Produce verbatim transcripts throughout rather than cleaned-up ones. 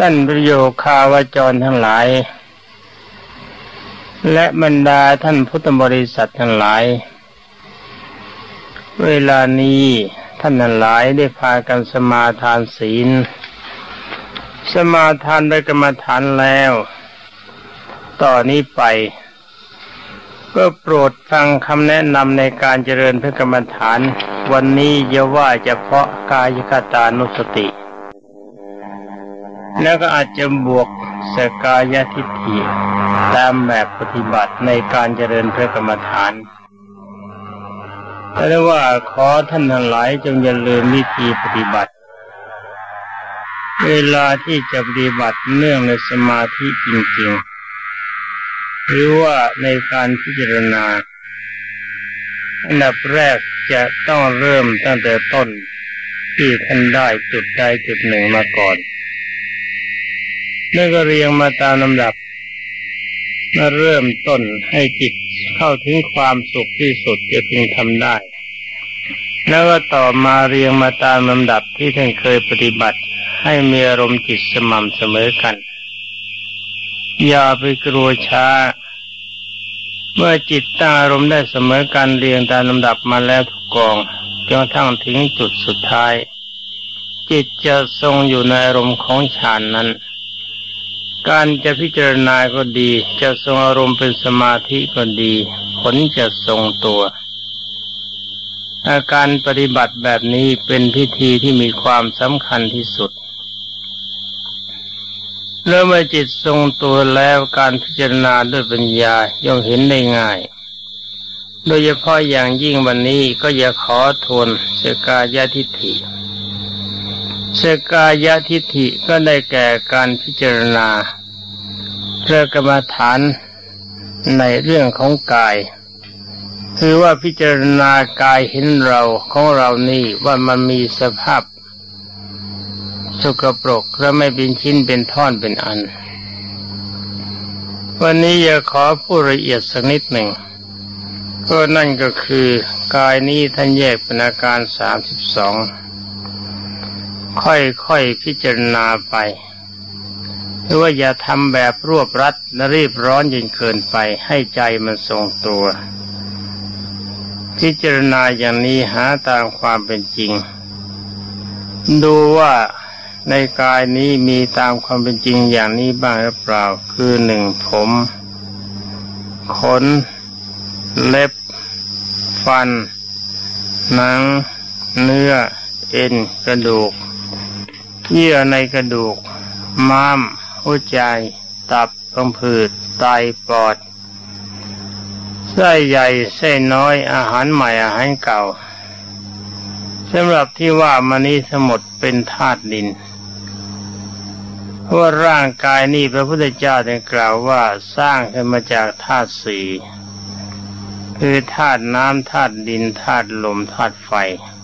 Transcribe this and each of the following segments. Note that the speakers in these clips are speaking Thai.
ท่านประโยคาวจรทั้งหลายและบรรดาท่านพุทธบริษัททั้งหลายเวลานี้ท่านทั้งหลายได้พากันสมาทานศีลสมาทานด้วยกรรมฐานแล้วต่อนนี้ไปก็โปรดฟังคำแนะนำในการเจริญพระกรรมฐานวันนี้อย่าว่าเฉพาะกายคตานุสติแล้วก็อาจจะบวกสกายทิฏฐิตามแบบปฏิบัติในการเจริญพระกรรมฐานแต่ว่าขอท่านทั้งหลายจงอย่าลืมวิธีปฏิบัติเวลาที่จะปฏิบัติเนื่องในสมาธิจริงๆหรือว่าในการพิจารณาอันดับแรกจะต้องเริ่มตั้งแต่ต้นที่ท่านได้จุดใดจุดหนึ่งมาก่อนแล้วก็เรียงมาตามลำดับมาเริ่มต้นให้จิตเข้าถึงความสุขที่สุดจะพึงทำได้แล้วก็ต่อมาเรียงมาตามลำดับที่ท่านเคยปฏิบัติให้มีอารมณ์จิตสม่ำเสมอกันอย่าไปกลัวช้าเมื่อจิตตั้งอารมณ์ได้เสมอกันเรียงตามลำดับมาแล้วทุกกองจนกระทั่งถึงจุดสุดท้ายจิตจะทรงอยู่ในอารมณ์ของฌานนั้นการจะพิจารณาก็ดีจะทรงอารมณ์เป็นสมาธิก็ดีผลจะทรงตัวอาการปฏิบัติแบบนี้เป็นพิธีที่มีความสำคัญที่สุดเมื่อเมื่อจิตทรงตัวแล้วการพิจารณาด้วยปัญญาย่อมเห็นได้ง่ายโดยเฉพาะอย่างยิ่งวันนี้ก็อย่าขอทวนสกายทิฏฐิสกายทิฏฐิก็ได้แก่การพิจารณาพระกรรมฐานในเรื่องของกายคือว่าพิจารณากายเห็นเราของเรานี่ว่ามันมีสภาพสกปรกและไม่เป็นชิ้นเป็นท่อนเป็นอันวันนี้อยากขอพูดละเอียดสักนิดหนึ่งก็นั่นก็คือกายนี้ท่านแยกเป็นอาการสามสิบสองค่อยๆพิจารณาไปหรือว่าอย่าทำแบบรวบรัดและรีบร้อนจนเกินไปให้ใจมันทรงตัวพิจารณาอย่างนี้หาตามความเป็นจริงดูว่าในกายนี้มีตามความเป็นจริงอย่างนี้บ้างหรือเปล่าคือหนึ่งผมขนเล็บฟันหนังเนื้อเอ็นกระดูกเยื่อในกระดูกม้ามหัวใจตับพังผืดไตปอดไส้ใหญ่ไส้น้อยอาหารใหม่อาหารเก่าสำหรับที่ว่ามานี้ทั้งหมดเป็นธาตุดินเพราะร่างกายนี้พระพุทธเจ้าได้กล่าวว่าสร้างขึ้นมาจากธาตุสี่คือธาตุน้ำธาตุดินธาตุลมธาตุไฟ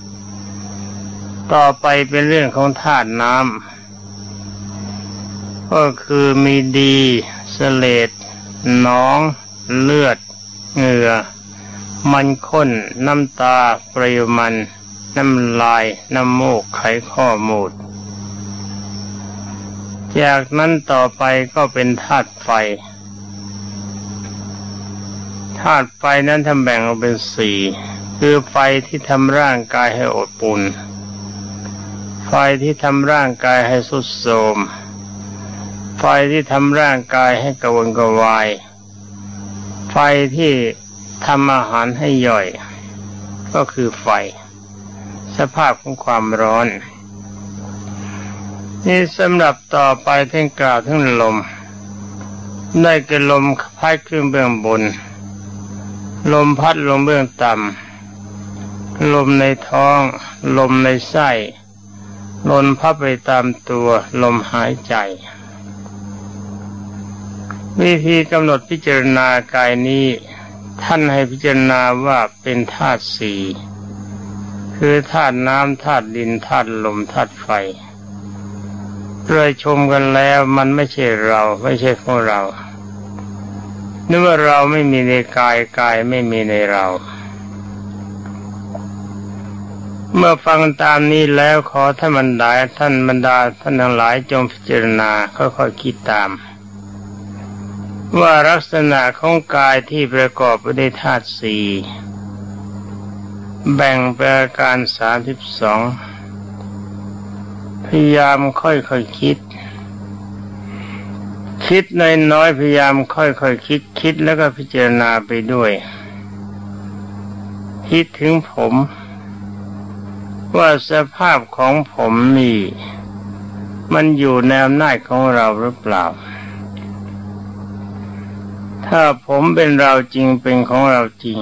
ต่อไปเป็นเรื่องของธาตุน้ำก็คือมีดีเสลดหนองเลือดเหงื่อมันข้นน้ำตาเปรี้ยวมันน้ำลายน้ำมูกไขข้อมูดจากนั้นต่อไปก็เป็นธาตุไฟธาตุไฟนั้นทำแบ่งออกเป็นสี่คือไฟที่ทำร่างกายให้อบอุ่นไฟที่ทำร่างกายให้ทรุดโทรมไฟที่ทำร่างกายให้กระวนกระวายไฟที่ทำอาหารให้ย่อยก็คือไฟสภาพของความร้อนนี่สำหรับต่อไปท่านกล่าวถึงลมได้แก่ลมพัดขึ้นเบื้องบนลมพัดลงเบื้องต่ำลมในท้องลมในไส้ลมพัดไปตามตัวลมหายใจวิธีกำหนดพิจารณากายนี้ท่านให้พิจารณาว่าเป็นธาตุสี่คือธาตุน้ำธาตุดินธาตุลมธาตุไฟเลยชมกันแล้วมันไม่ใช่เราไม่ใช่ของเรานึกว่าเราไม่มีในกายกายไม่มีในเรา เเมื่อฟังตามนี้แล้วขอท่านบรรดาท่านบรรดาท่านทั้งหลายจงพิจารณาค่อยๆคิดตามว่าลักษณะของกายที่ประกอบไปด้วยธาตุสี่แบ่งเป็นอาการสามสิบสองพยายามค่อยๆ ค, คิดคิดน้อยๆพยายามค่อยๆ ค, คิดคิดแล้วก็พิจารณาไปด้วยคิดถึงผมว่าสภาพของผมนี่มันอยู่ในอำนาจของเราหรือเปล่าถ้าผมเป็นเราจริงเป็นของเราจริง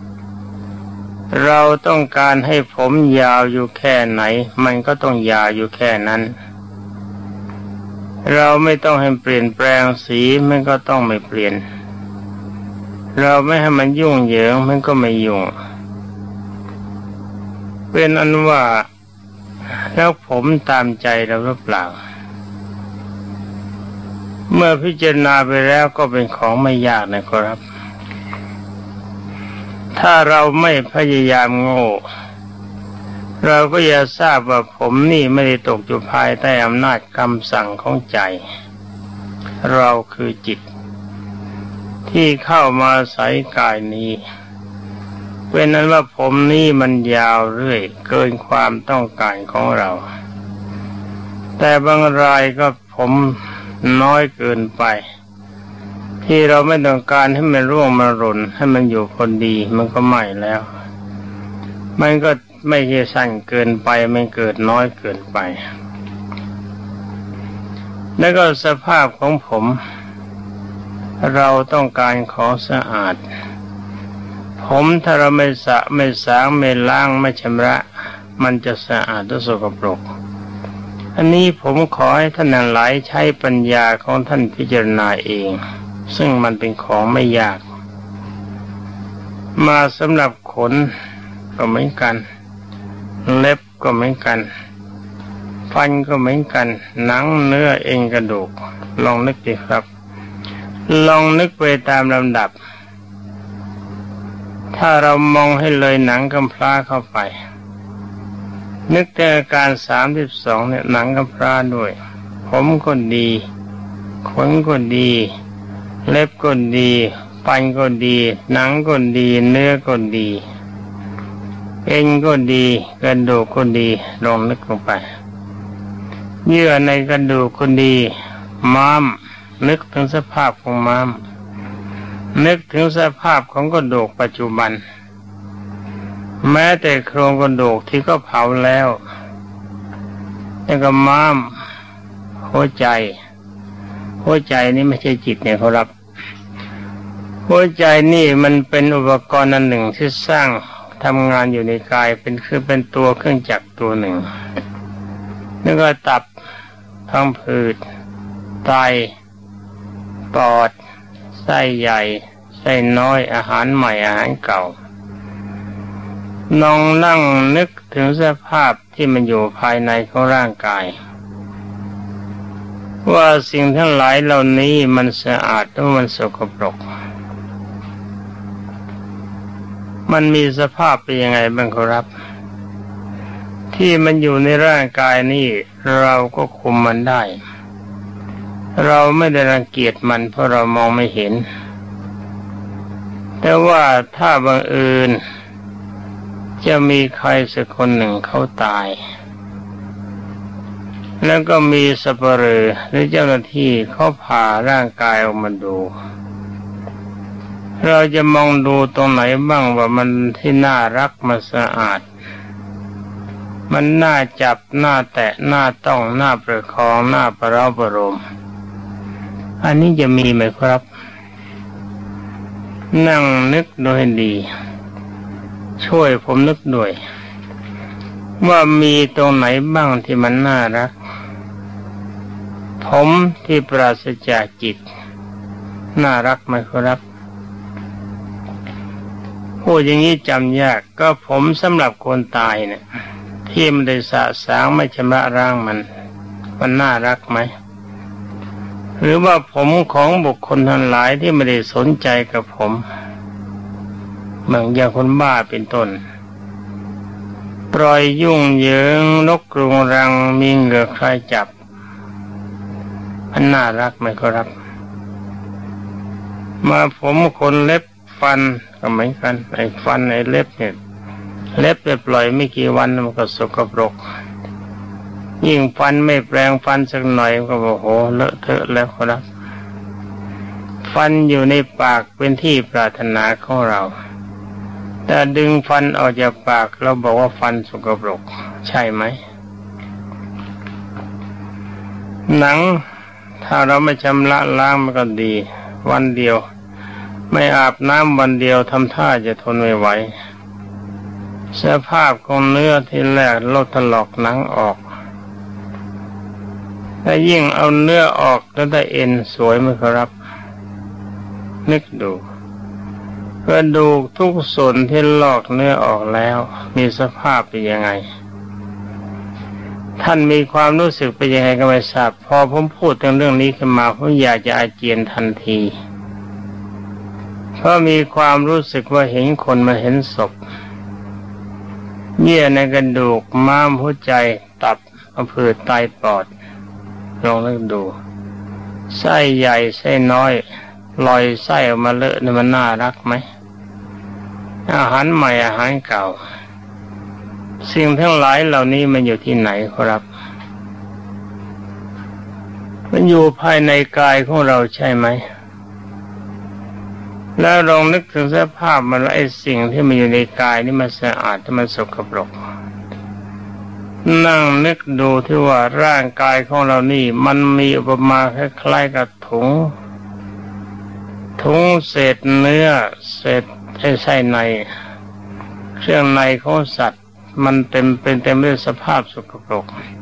เราต้องการให้ผมยาวอยู่แค่ไหนมันก็ต้องยาวอยู่แค่นั้นเราไม่ต้องให้เปลี่ยนแปลงสีมันก็ต้องไม่เปลี่ยนเราไม่ให้มันยุ่งเหยิงมันก็ไม่ยุ่งเป็นอันว่าแล้วผมตามใจเราหรือเปล่าเมื่อพิจารณาไปแล้วก็เป็นของไม่ยากนะครับถ้าเราไม่พยายามโง่เราก็จะทราบว่าผมนี่ไม่ได้ตกอยู่ภายใต้อำนาจคำสั่งของใจเราคือจิตที่เข้ามาอาศัยกายนี้เป็นนั้นว่าผมนี่มันยาวเรื่อยเกินความต้องการของเราแต่บางรายก็ผมน้อยเกินไปที่เราไม่ต้องการให้มันร่วงมาหล่นให้มันอยู่คนดีมันก็ไม่แล้วมันก็ไม่ใช่สั้นเกินไปไม่เกิดน้อยเกินไปแล้วก็สภาพของผมเราต้องการของสะอาดผมถ้าเราไม่สระไม่สางไม่ล้างไม่ชำระมันจะสะอาดหรือสกปรกอันนี้ผมขอให้ท่านหลายใช้ปัญญาของท่านพิจารณาเองซึ่งมันเป็นของไม่ยากมาสำหรับขนก็เหมือนกันเล็บก็เหมือนกันฟันก็เหมือนกันหนังเนื้อเอ็นกระดูกลองนึกดิครับลองนึกไปตามลำดับถ้าเรามองให้เลยหนังกำพร้าเข้าไปนึกแต่อาการสามสิบสองเนี่ยหนังกำพร้าด้วยผมก็ดีขนก็ดีเล็บก็ดีฟันก็ดีหนังก็ดีเนื้อก็ดีเอ็นก็ดีกระดูกก็ดีลองนึกลงไปเยื่อในกระดูกก็ดีม้ามนึกถึงสภาพของม้ามนึกถึงสภาพของกระดูกปัจจุบันแม้แต่โครงกระดูกที่ก็เผาแล้วแล้วก็ม้ามหัวใจหัวใจนี่ไม่ใช่จิตเนี่ยเขารับหัวใจนี่มันเป็นอุปกรณ์อันหนึ่งที่สร้างทำงานอยู่ในกายเป็นคือเป็นตัวเครื่องจักรตัวหนึ่งแล้วก็ตับพังผืดไตปอดไส้ใหญ่ไส้น้อยอาหารใหม่อาหารเก่าลองนั่งนึกถึงสภาพที่มันอยู่ภายในของร่างกายว่าสิ่งทั้งหลายเหล่านี้มันสะอาดหรือมันสกปรกมันมีสภาพเป็นยังไงบ้างครับที่มันอยู่ในร่างกายนี้เราก็คุมมันได้เราไม่ได้รังเกียจมันเพราะเรามองไม่เห็นแต่ว่าถ้าบังเอิญจะมีใครสักคนหนึ่งเขาตายแล้วก็มีสัปเหร่อหรือเจ้าหน้าที่เขาผ่าร่างกายออกมาดูเราจะมองดูตรงไหนบ้างว่ามันที่น่ารักมันสะอาดมันน่าจับน่าแตะน่าต้องน่าประคองน่าประเราะประโลมอันนี้จะมีไหมครับนั่งนึกโดยดีช่วยผมนึกด้วยว่ามีตรงไหนบ้างที่มันน่ารักผมที่ปราศจากจิตน่ารักไหมครับพูดอย่างนี้จำยากก็ผมสำหรับคนตายเนี่ยที่ไม่ได้สะสางไม่ชำระร่างมันมันน่ารักไหมหรือว่าผมของบุคคลทั้งหลายที่ไม่ได้สนใจกับผมเหมือนอย่างคนบ้าเป็นต้นปล่อยยุ่งเหยิงนกกรุงรังมีเหงื่อใครจับมันน่ารักไหมครับมาผมขนเล็บฟันก็เหมือนกันไอ้ฟันไอ้เล็บเนี่ยเล็บไปปล่อยไม่กี่วันมันก็สกปรกยิ่งฟันไม่แปรงฟันสักหน่อยก็บอกโหเลอะเทอะแล้วครับฟันอยู่ในปากเป็นที่ปรารถนาของเราแต่ดึงฟันออกจากปากเราบอกว่าฟันสกปรกใช่ไหมหนังถ้าเราไม่ชำระล้างมันก็ดีวันเดียวไม่อาบน้ำวันเดียวทำท่าจะทนไม่ไหวสภาพของเนื้อที่แรกลดถลอกหนังออกแต่ยิ่งเอาเนื้อออกแล้วได้เอ็นสวยไหมครับนึกดูกระดูกทุกส่วนที่ลอกเนื้อออกแล้วมีสภาพเป็นยังไงท่านมีความรู้สึกเป็นยังไงก็ไม่ทราบพอผมพูดถึงเรื่องนี้ขึ้นมาผมอยากจะอาเจียนทันทีเพราะมีความรู้สึกว่าเห็นคนมาเห็นศพเยื่อในกระดูกม้ามหัวใจตับอำเภอไตปอดลองนึกดูไส้ใหญ่ไส้น้อยลอยไส้ออกมาเลอะนี่มันน่ารักไหมอาหารใหม่อาหารเก่าสิ่งทั้งหลายเหล่านี้มันอยู่ที่ไหนครับมันอยู่ภายในกายของเราใช่ไหมแล้วลองนึกถึงสภาพมันว่าไอ้สิ่งที่มันอยู่ในกายนี่มันสะอาดที่มันสกปรกนั่งนึกดูที่ว่าร่างกายของเรานี่มันมีอุปมาคล้ายๆกับถุงถุงเศษเนื้อเศษไส้ในเครื่องในของสัตว์มันเต็มเป็นเต็มด้วยสภาพสกปรก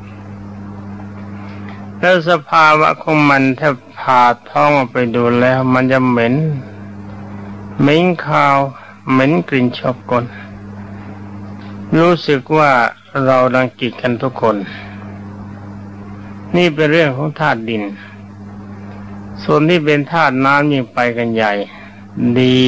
แล้วสภาวะของมันถ้าผ่าท้องออกไปดูแล้วมันจะเหม็นเหม็นคาวเหม็นกลิ่นชอบกลรู้สึกว่าเรารังเกียจกันทุกคนนี่เป็นเรื่องของธาตุดินส่วนที่เป็นธาตุน้ำยิ่งไปกันใหญ่ดี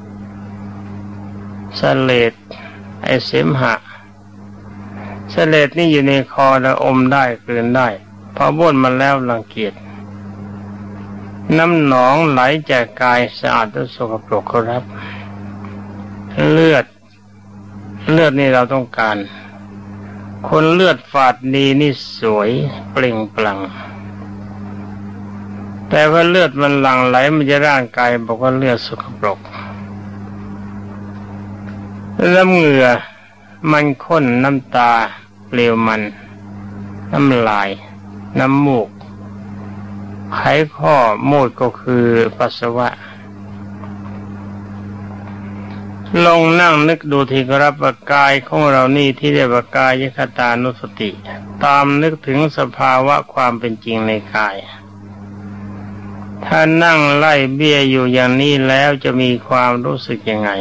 เสลดไอเสมหะเสลดนี่อยู่ในคอแล้วอมได้กลืนได้พอบ้วนมาแล้วรังเกียจน้ำหนองไหลจากกายสะอาดและสกปรกครับเลือดเลือดนี่เราต้องการคนเลือดฝาดดีนี่สวยเปล่งปลั่งแต่ว่าเลือดมันหลั่งไหลมันจะร่างกายบอกว่าเลือดสกปรกน้ำเหงื่อมันข้นน้ำตาเปลวมันน้ำลายน้ำมูกไขข้อมูดก็คือปัสสาวะลองนั่งนึกดูทีครับว่ากายของเรานี่ที่เรียกว่ากายคตานุสติตามนึกถึงสภาวะความเป็นจริงในกายถ้านั่งไล่เบี้ยอยู่อย่างนี้แล้วจะมีความรู้สึกยังไง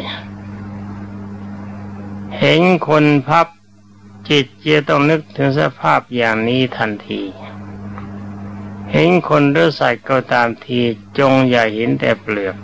เห็นคนพับจิตจะต้องนึกถึงสภาพอย่างนี้ทันทีเห็นคนหรือสัตว์ก็ตามทีจงอย่าเห็นแต่เปลือก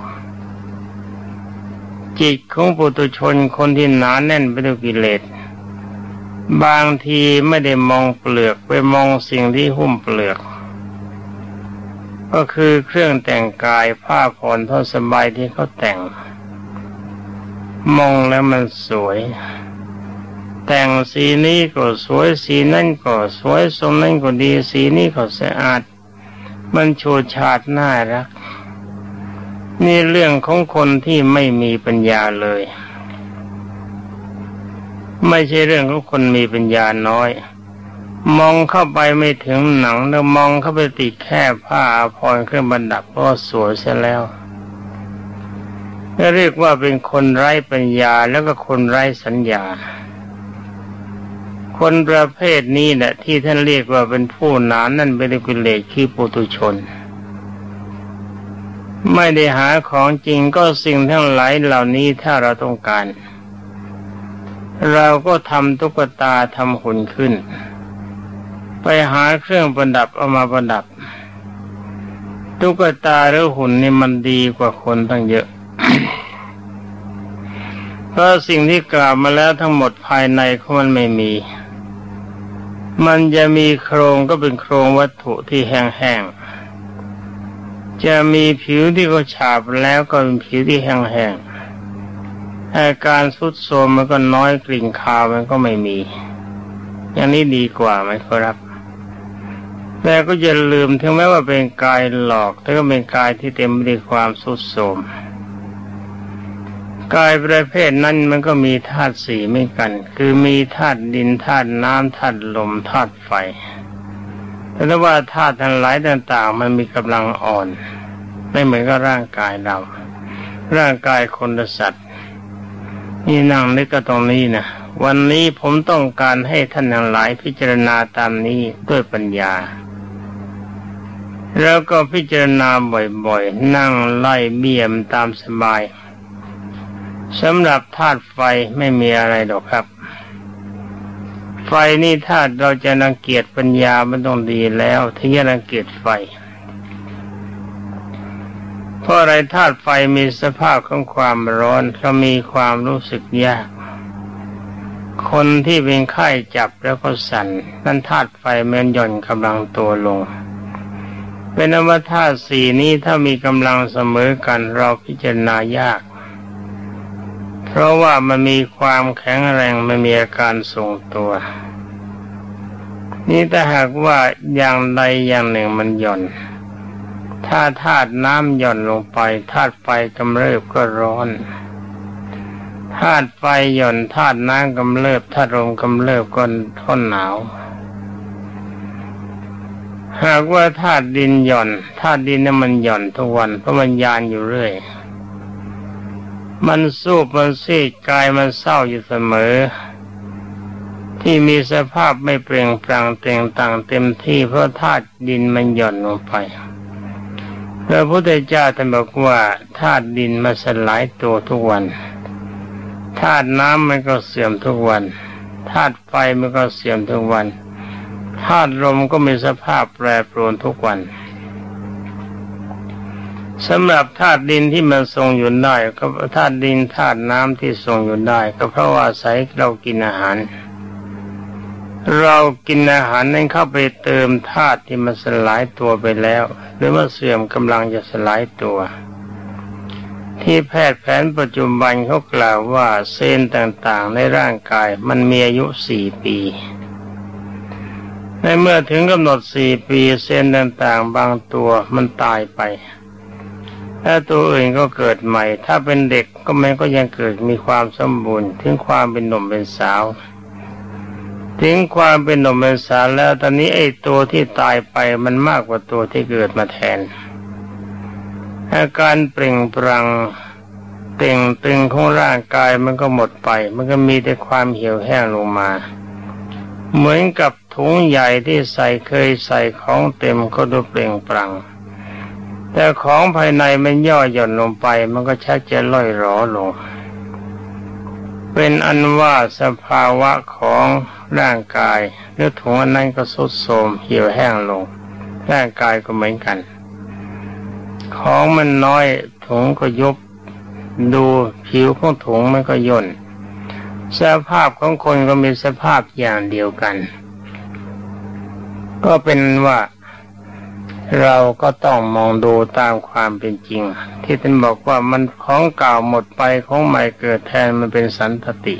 จิตของปุถุชนคนที่หนาแน่นไปด้วยกิเลสบางทีไม่ได้มองเปลือกไปมองสิ่งที่หุ้มเปลือกก็คือเครื่องแต่งกายผ้าผ่อนผ้าสบายที่เขาแต่งมองแล้วมันสวยแต่งสีนี้ก็สวยสีนั่นก็สวยทรงนั้นก็ดีสีนี้ก็สะอาดมันโชดฉาดน่ารักนี่เรื่องของคนที่ไม่มีปัญญาเลยไม่ใช่เรื่องของคนมีปัญญาน้อยมองเข้าไปไม่ถึงหนังแล้วมองเข้าไปติดแค่ผ้าอาภรณ์เครื่องประดับก็สวยเสียแล้วเรียกว่าเป็นคนไร้ปัญญาแล้วก็คนไร้สัญญาคนประเภทนี้แหละที่ท่านเรียกว่าเป็นผู้หนานั่นเป็นกิเลสคือปุถุชนไม่ได้หาของจริงก็สิ่งทั้งหลายเหล่านี้ถ้าเราต้องการเราก็ทำตุ๊กตาทำหุ่นขึ้นไปหาเครื่องประดับเอามาประดับตุ๊กตาหรือหุ่นนี่มันดีกว่าคนตั้งเยอะ พเพราะสิ่งที่กล่าวมาแล้วทั้งหมดภายในของมันไม่มีมันจะมีโครงก็เป็นโครงวัตถุที่แห้งๆจะมีผิวที่เขาฉาบแล้วก็เป็นผิวที่แห้งๆอาการทรุดโทรมมันก็น้อยกลิ่นคาวมันก็ไม่มีอย่างนี้ดีกว่าไหมครับแต่ก็อย่าลืมถึงแม้ว่าเป็นกายหลอกแต่ก็เป็นกายที่เต็มไปด้วยความทรุดโทรมกายประเภทนั้นมันก็มีธาตุสี่เหมือนกันคือมีธาตุดินธาตุน้ำธาตุลมธาตุไฟแต่ว่าธาตุทั้งหลายต่างๆมันมีกำลังอ่อนไม่เหมือนกับร่างกายเราร่างกายคนละสัตว์นี่นั่งนึกก็ตรงนี้นะวันนี้ผมต้องการให้ท่านทั้งหลายพิจารณาตามนี้ด้วยปัญญาแล้วก็พิจารณาบ่อยๆนั่งไล่เบี่ยมตามสบายสำหรับธาตุไฟไม่มีอะไรหรอกครับไฟนี่ถ้าเราจะรังเกียจปัญญามันต้องดีแล้วถึงจะรังเกียจไฟเพราะอะไรธาตุไฟมีสภาพของความร้อนเรามีความรู้สึกยากคนที่เป็นไข้จับแล้วก็สั่นนั่นธาตุไฟมันหย่อนกำลังตัวลงเป็นอวธาตุสี่นี้ถ้ามีกำลังเสมอกันเราพิจารณายากเพราะว่ามันมีความแข็งแรงไม่มีอาการทรงตัวนี่ถ้าหากว่าอย่างใดอย่างหนึ่งมันหย่อนถ้าธาตุน้ำหย่อนลงไปธาตุไฟกำเริบก็ร้อนธาตุไฟหย่อนธาตุน้ำกำเริบธาตุลมกำเริบก็ทนหนาวหากว่าธาตุดินหย่อนธาตุดินนั้นมันหย่อนทุกวันเพราะมันยานอยู่เรื่อยมันสู้มันซีดกายมันเศร้าอยู่เสมอที่มีสภาพไม่เปล่งปลั่งเต่งต่างเต็มที่เพราะธาตุดินมันหย่อนลงไปพระพุทธเจ้าท่านบอกว่าธาตุดินมันสลายตัวทุกวันธาตุน้ำมันก็เสื่อมทุกวันธาตุไฟมันก็เสื่อมทุกวันธาตุลมก็มีสภาพแปรปรวนทุกวันสำหรับธาตุดินที่มันทรงอยู่ได้ก็ธาตุดินธาตุน้ำที่ทรงอยู่ได้ก็เพราะว่าอาศัยเรากินอาหารเรากินอาหารนั้นเข้าไปเติมธาตุที่มันสลายตัวไปแล้วหรือว่าเสื่อมกำลังจะสลายตัวที่แพทย์แผนปัจจุบันเขากล่าวว่าเซลล์ต่างๆในร่างกายมันมีอายุสี่ปีในเมื่อถึงกำหนดสี่ปีเซลล์ต่างๆบางตัวมันตายไปถ้าตัวอื่นก็เกิดใหม่ถ้าเป็นเด็กก็มันก็ยังเกิดมีความสมบูรณ์ถึงความเป็นหนุ่มเป็นสาวถึงความเป็นหนุ่มเป็นสาวแล้วตอนนี้ไอ้ตัวที่ตายไปมันมากกว่าตัวที่เกิดมาแทนอาการเปล่งปลั่งเต่งตึงของร่างกายมันก็หมดไปมันก็มีแต่ความเหี่ยวแห้งลงมาเหมือนกับถุงใหญ่ที่ใส่เคยใส่ของเต็มก็ดูเปล่งปลั่งแต่ของภายในมันย่อหย่อนลงไปมันก็ชักจะล่อยหรอลงเป็นอันว่าสภาวะของร่างกายหรือถุงอันนั้นก็ทรุดโทรมเหี่ยวแห้งลงร่างกายก็เหมือนกันของมันน้อยถุงก็ยุบดูผิวของถุงมันก็ย่นสภาพของคนก็มีสภาพอย่างเดียวกันก็เป็นว่าเราก็ต้องมองดูตามความเป็นจริงที่ท่านบอกว่ามันของเก่าหมดไปของใหม่เกิดแทนมันเป็นสันตติ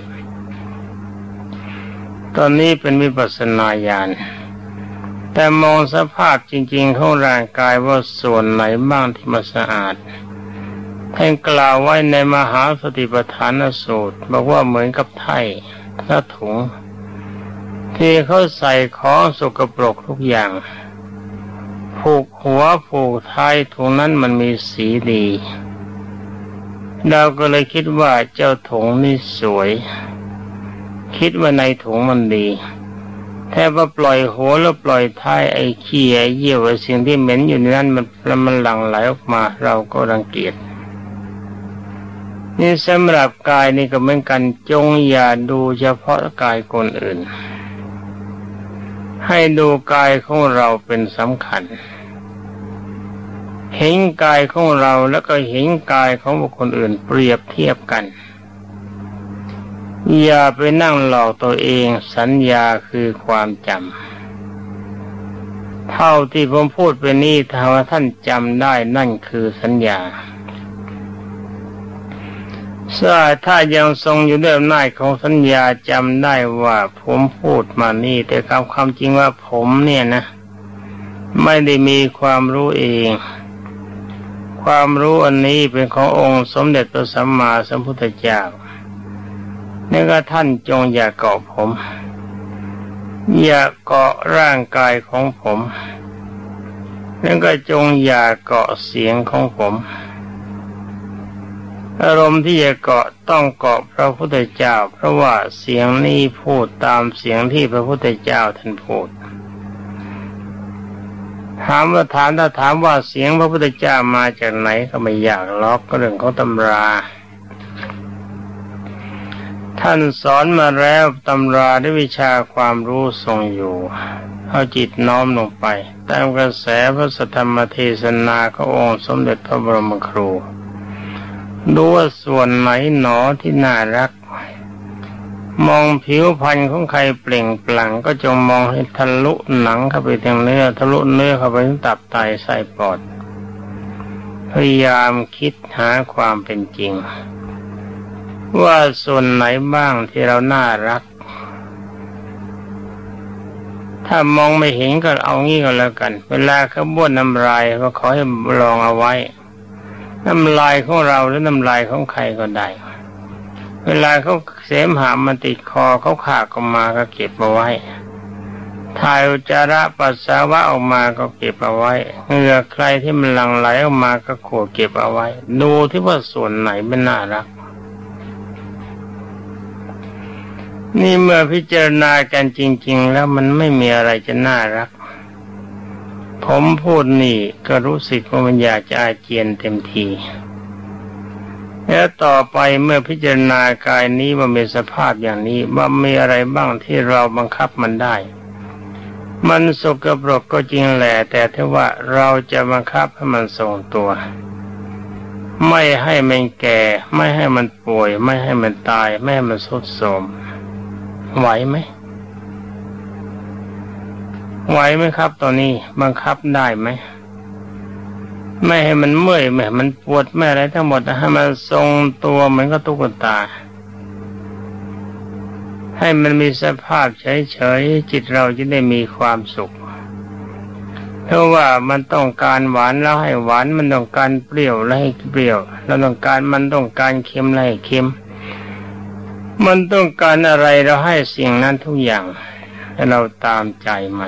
ตอนนี้เป็นวิปัสสนาญาณแต่มองสภาพจริงๆของร่างกายว่าส่วนไหนบ้างที่มันสะอาดท่านกล่าวไว้ในมหาสติปัฏฐานสูตรบอกว่าเหมือนกับไถ่และถุงที่เขาใส่ของสกปรกทุกอย่างผูกหัวผูกท้ายถุงนั้นมันมีสีดีเราก็เลยคิดว่าเจ้าถุงนี่สวยคิดว่าในถุงมันดีแทบว่าปล่อยหัวแล้วปล่อยท้ายไอ้ขี้ไอ้เยี่ยวไอ้สิ่งที่เหม็นอยู่ในนั้นมันมันหลั่งไหลออกมาเราก็รังเกียจนี่สำหรับกายนี่ก็เหมือนกันจงอย่าดูเฉพาะกายคนอื่นให้ดูกายของเราเป็นสำคัญเห็นกายของเราแล้วก็เห็นกายของบุคคลอื่นเปรียบเทียบกันอย่าไปนั่งหลอกตัวเองสัญญาคือความจำเท่าที่ผมพูดไปนี้ถ้าว่าท่านจำได้นั่นคือสัญญาถ้ายังทรงอยู่ด้วยอำนาจของสัญญาจำได้ว่าผมพูดมานี่แต่ความความจริงว่าผมเนี่ยนะไม่ได้มีความรู้เองความรู้อันนี้เป็นขององค์สมเด็จพระสัมมาสัมพุทธเจ้านี่ก็ท่านจงอย่าเกาะผมอย่าเกาะร่างกายของผมแล้วก็จงอย่าเกาะเสียงของผมอารมณ์ที่จะเกาะต้องเกาะพระพุทธเจ้าเพราะว่าเสียงนี้พูดตามเสียงที่พระพุทธเจ้าท่านพูดถามว่าถามถ้าถามว่าเสียงพระพุทธเจ้ามาจากไหนก็ไม่อยากล็อกก็เรื่องของตำราท่านสอนมาแล้วตำราด้วยวิชาความรู้ทรงอยู่เอาจิตน้อมลงไปตามกระแสพระสัทธรรมเทศนาขององค์สมเด็จพระบรมครูดูว่าส่วนไหนหนอที่น่ารักมองผิวพรรณของใครเปล่งปลั่งก็จงมองให้ทะลุหนังเข้าไปถึงเนื้อทะลุเนื้อเข้าไปถึงตับไตไส้ปอดพยายามคิดหาความเป็นจริงว่าส่วนไหนบ้างที่เราน่ารักถ้ามองไม่เห็นก็เอางี้ก็แล้วกันเวลาเขาบ้วนน้ำลายก็ขอให้ลองเอาไว้น้ำลายของเราหรือน้ำลายของใครก็ได้เวลาเขาเสมหะมันติดคอเขาขากออกมาก็เก็บเอาไว้ถ่ายอุจจาระปัสสาวะออกมาก็เก็บเอาไว้เหงื่อใครที่มันหลั่งไหลออกมาก็โขกเก็บเอาไว้ดูที่ว่าส่วนไหนมันน่ารักนี่เมื่อพิจารณากันจริงๆแล้วมันไม่มีอะไรจะน่ารักผมพูดนี่ก็รู้สึกว่ามันอยากจะอาเจียนเต็มทีแล้วต่อไปเมื่อพิจารณากายนี้ว่ามีสภาพอย่างนี้ว่ามีอะไรบ้างที่เราบังคับมันได้มันสกปรกก็จริงแหละแต่ถ้าว่าเราจะบังคับให้มันทรงตัวไม่ให้มันแก่ไม่ให้มันป่วยไม่ให้มันตายไม่ให้มันทรุดโทรมไหวไหมไหวไหมครับตอนนี้บังคับได้ไหมไม่ให้มันเมื่อยไม่ให้มันปวดไม่อะไรทั้งหมดให้มันทรงตัวเหมือนกับตุ๊กตาให้มันมีสภาพเฉยๆจิตเราจะได้มีความสุขเพราะว่ามันต้องการหวานแล้วให้หวานมันต้องการเปรี้ยวแล้วให้เปรี้ยวแล้วต้องการมันต้องการเค็มแล้วให้เค็มมันต้องการอะไรเราให้สิ่งนั้นทุกอย่างให้เราตามใจมัน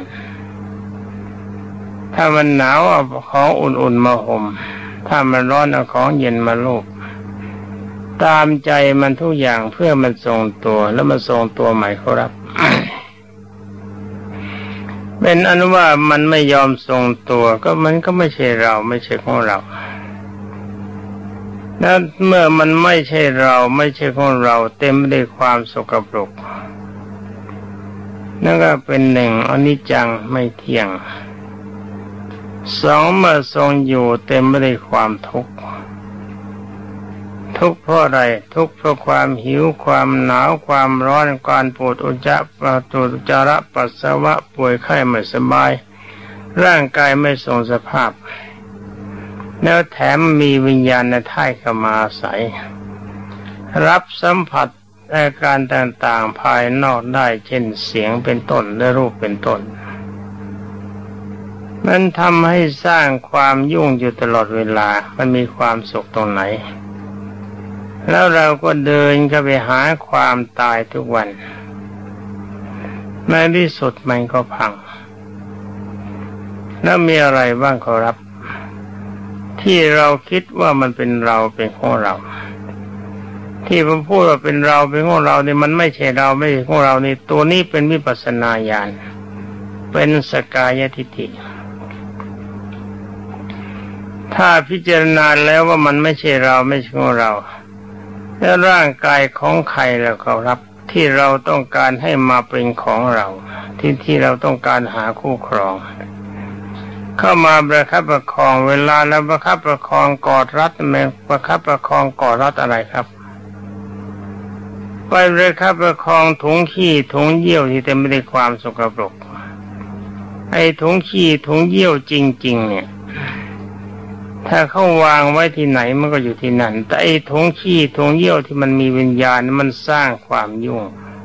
ถ้ามันหนาวเอาของอุ่นๆมาห่มถ้ามันร้อนเอาของเย็นมาลูบตามใจมันทุกอย่างเพื่อมันทรงตัวแล้วมันทรงตัวใหม่ครับ เป็นอันว่ามันไม่ยอมทรงตัวก็มันก็ไม่ใช่เราไม่ใช่ของเรานั้นเมื่อมันไม่ใช่เราไม่ใช่ของเราเต็มไปด้วยความสกปรกนั่นก็เป็นหนึ่งอนิจจังไม่เที่ยงสองเมื่อทรงอยู่เต็มไปด้วยความทุกข์ทุกข์เพราะอะไรทุกข์เพราะความหิวความหนาวความร้อนการปวดอุจจาระปวดอุจจาระปัสสาวะป่วยไข้ไม่สบายร่างกายไม่ทรงสภาพแล้วแถมมีวิญญาณในท่ายเข้ามาอาศัยรับสัมผัสอาการต่างๆภายนอกได้เช่นเสียงเป็นต้นและรูปเป็นต้นมันทำให้สร้างความยุ่งอยู่ตลอดเวลามันมีความสุขตรงไหนแล้วเราก็เดินก็ไปหาความตายทุกวันในที่สุดมันก็พังแล้วมีอะไรบ้างครับที่เราคิดว่ามันเป็นเราเป็นของเราที่ผมพูดว่าเป็นเราเป็นของเราเนี่ยมันไม่ใช่เราไม่ใช่ของเรานี่ตัวนี้เป็นวิปัสสนาญาณเป็นสกายทิฏฐิถ้าพิจารณาแล้วว่ามันไม่ใช่เราไม่ใช่ของเราแล้วร่างกายของใครแล้วครับที่เราต้องการให้มาเป็นของเราที่ที่เราต้องการหาคู่ครองเข้ามาประคับประคองเวลาแล้วประคับประคองกอดรัดแม่ประคับประคองกอดรัดอะไรครับไปเลยครับประคองถุงขี้ถุงเยี่ยวที่เต็มไปด้วยความสกปรกไอ้ถุงขี้ถุงเยี่ยวจริงๆเนี่ยถ้าเขาวางไว้ที่ไหนมันก็อยู่ที่นั่นแต่ไอ้ถุงขี้ถุงเยี่ยวที่มันมีวิญญาณมันสร้างความยุ่ง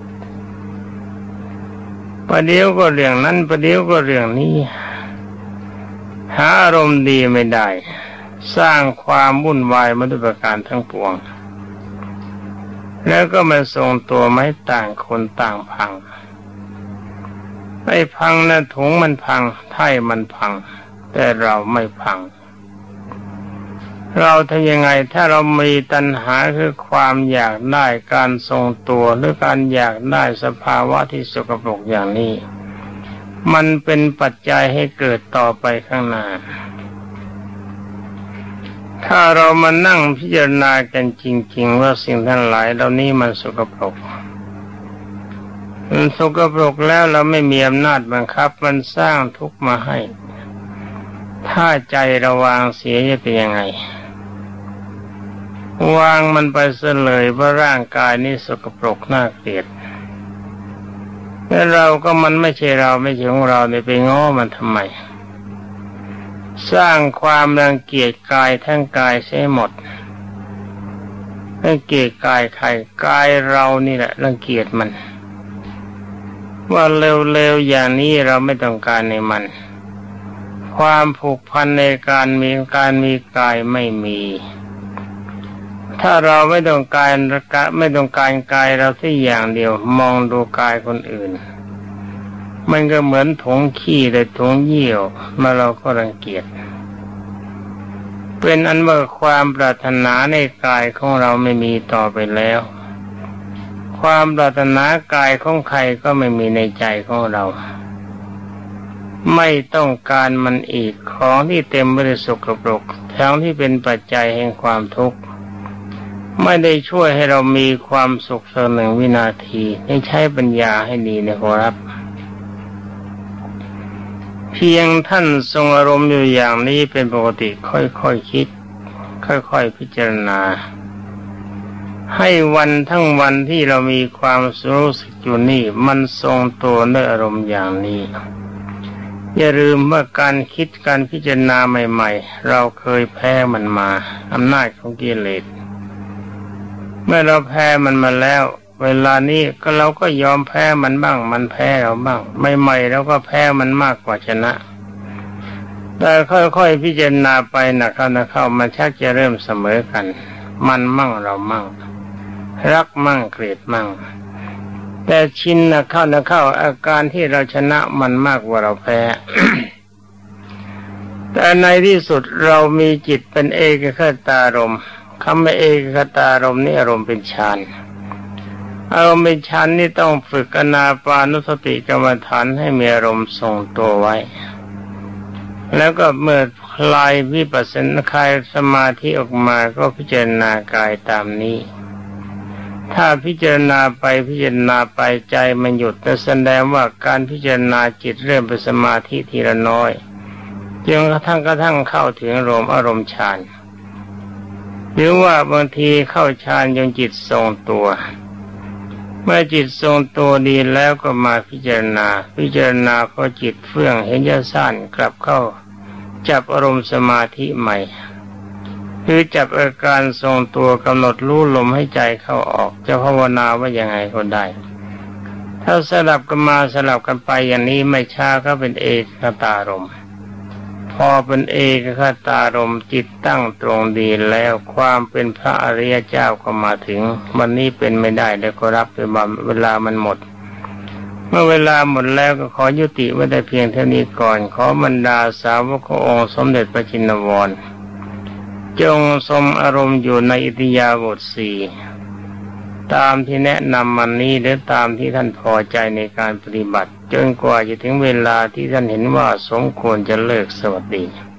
ประเดี๋ยวก็เรื่องนั้นประเดี๋ยวก็เรื่องนี้หาอารมณ์ดีไม่ได้สร้างความวุ่นวายมาด้วยประการทั้งปวงแล้วก็มาทรงตัวไม่ต่างคนต่างพังไอ้พังนะถุงมันพังไถ่มันพังแต่เราไม่พังเราทำยังไงถ้าเรามีตัณหาคือความอยากได้การทรงตัวหรือการอยากได้สภาวะที่สกปรกอย่างนี้มันเป็นปัจจัยให้เกิดต่อไปข้างหน้าถ้าเรามานั่งพิจารณากันจริงๆว่าสิ่งทั้งหลายเหล่านี้มันสกปรกมันสกปรกแล้วเราไม่มีอำนาจบังคับมันสร้างทุกข์มาให้ถ้าใจเราวางเสียจะเป็นยังไงวางมันไปเสียเลยว่าร่างกายนี้สกปรกน่าเกลียดแล้วเราก็มันไม่ใช่เราไม่ใช่ของเราเนี่ยไปง้อมันทำไมสร้างความรังเกียจกายทั้งกายเสียหมดรังเกียจกายใครกายเรานี่แหละรังเกียจมันว่าเร็วๆอย่างนี้เราไม่ต้องการในมันความผูกพันในการมีการมีกายไม่มีถ้าเราไม่ต้องการไม่ต้องการกายเราที่อย่างเดียวมองดูกายคนอื่นมันก็เหมือนถุงขี้หรือถุงเยี่ยวมาเราก็รังเกียจเป็นอันว่าความปรารถนาในกายของเราไม่มีต่อไปแล้วความปรารถนากายของใครก็ไม่มีในใจของเราไม่ต้องการมันอีกของที่เต็มไปด้วยสกปรกทั้งที่เป็นปัจจัยแห่งความทุกข์ไม่ได้ช่วยให้เรามีความสุขสักหนึ่งวินาทีให้ใช้ปัญญาให้ดีนะครับเพียงท่านทรงอารมณ์อยู่อย่างนี้เป็นปกติค่อยๆ ค, คิดค่อยๆพิจารณาให้วันทั้งวันที่เรามีความรู้สึกอยู่นี่มันทรงตัวด้วยอารมณ์อย่างนี้อย่าลืมว่าการคิดการพิจารณาใหม่ๆเราเคยแพ้มันมาอำนาจของกิเลสเมื่อเราแพ้มันมาแล้วเวลานี้ก็เราก็ยอมแพ้มันบ้างมันแพ้เราบ้างใหม่ๆเราก็แพ้มันมากกว่าชนะแต่ค่อยๆพิจารณาไปนะเข้านะเข้ามันชักจะเริ่มเสมอกันมันมั่งเรามั่งรักมั่งเกลียดมั่งแต่ชินนะเข้านะเข้าอาการที่เราชนะมันมากกว่าเราแพ้ แต่ในที่สุดเรามีจิตเป็นเอกคตารมณ์คำว่าเอกคตารมณ์นี่อารมณ์เป็นฌานอารมณ์เป็นฌานนี่ต้องฝึกอนาปานุสติกรรมฐานให้มีอารมณ์ทรงตัวไว้แล้วก็เมื่อคลายวิปัสสนาคลายสมาธิออกมาก็พิจารณากายตามนี้ถ้าพิจารณาไปพิจารณาไปใจมันหยุดนั่นแสดงว่าการพิจารณาจิตเริ่มเป็นสมาธิทีละน้อยจนกระทั่งกระทั่งเข้าถึงอารมณ์อารมณ์ฌานหรือว่าบางทีเข้าฌานจนจิตทรงตัวเมื่อจิตทรงตัวดีแล้วก็มาพิจารณาพิจารณาพอจิตเฟื่องเห็นจะสั้นกลับเข้าจับอารมณ์สมาธิใหม่คือจับอาการทรงตัวกำหนดรู้ลมให้ใจเข้าออกจะภาวนาว่ายังไงก็ได้ถ้าสลับกันมาสลับกันไปอย่างนี้ไม่ช้าก็เป็นเอกคตารมณ์พอเป็นเอกคตารมณ์จิตตั้งตรงดีแล้วความเป็นพระอริยเจ้าก็มาถึงวันนี้เป็นไม่ได้แล้วก็รับไปเวลามันหมดเมื่อเวลาหมดแล้วก็ขอยุติไว้แต่เพียงเท่านี้ก่อนขอบรรดาสาวกขององค์สมเด็จพระจินวรจงทรงอารมณ์อยู่ในอิริยาบถสี่ตามที่แนะนำมันนี้หรือตามที่ท่านพอใจในการปฏิบัติจนกว่าจะถึงเวลาที่ท่านเห็นว่าสมควรจะเลิกสวัสดี